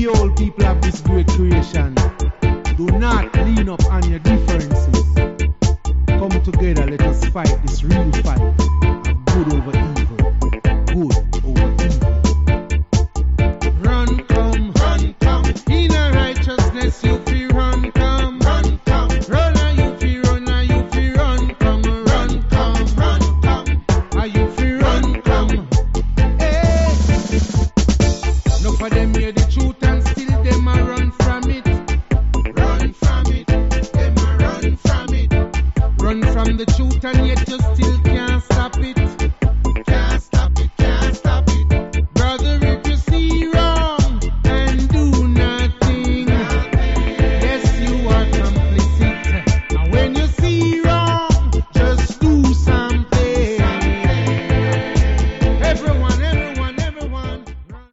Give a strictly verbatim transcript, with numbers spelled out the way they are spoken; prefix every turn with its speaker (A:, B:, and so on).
A: whole people of this great creation, do not lean up on your differences. Come together, let us fight this real fight of good over evil.